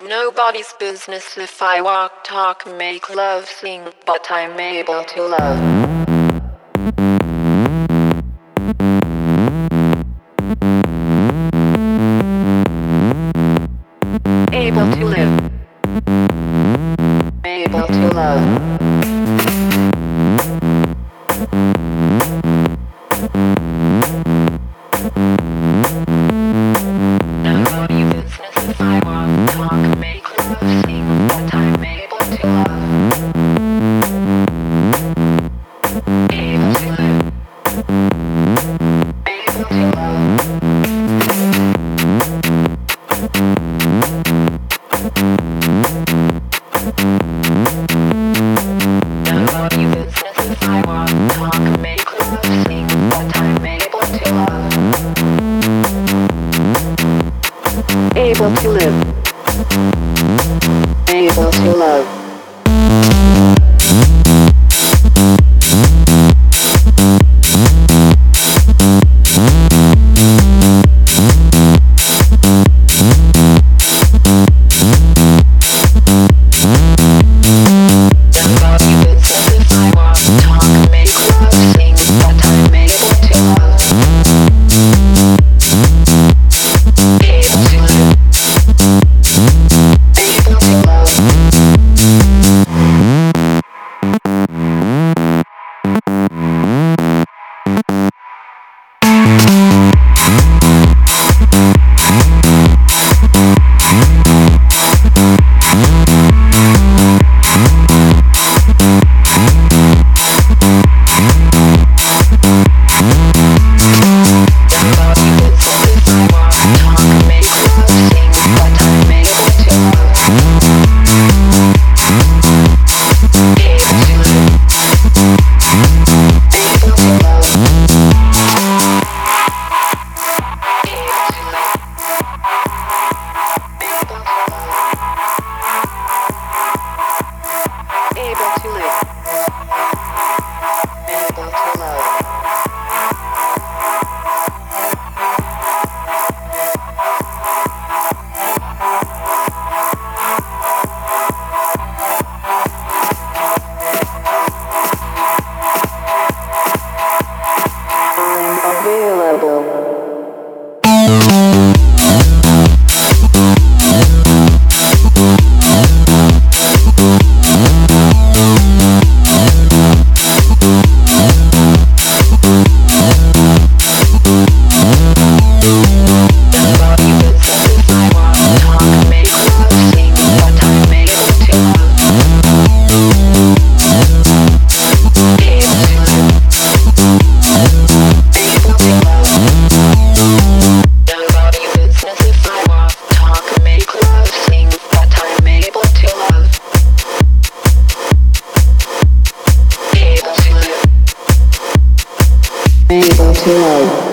nobody's business if I walk, talk, make love, sing, but I'm able to love. Able to live. Able to love. Nobody's business if I walk, talk, make love, sing, but I'm able to love. Able to live. Able to love. Nobody's business if I walk, talk, make love, sing, but I'm able to love. Able to live. Able to love. Able to love.